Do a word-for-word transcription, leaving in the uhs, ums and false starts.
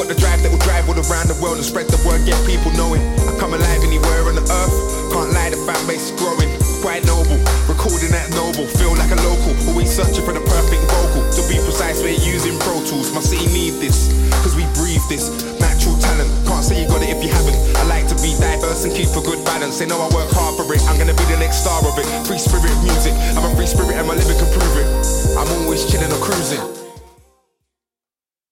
got the drive that will drive all around the world and spread the word, get people knowing. I come alive anywhere on the earth. Can't lie, the fan base is growing. Quite noble, recording that noble. Feel like a local, always searching for the perfect vocal. To be precise, we're using Pro Tools. My city need this, cause we breathe this. Natural talent, can't say you got it if you haven't. I like to be diverse and keep a good balance. They know I work hard for it, I'm gonna be the next star of it. Free spirit music, I'm a free spirit and my living can prove it. I'm always chilling or cruising.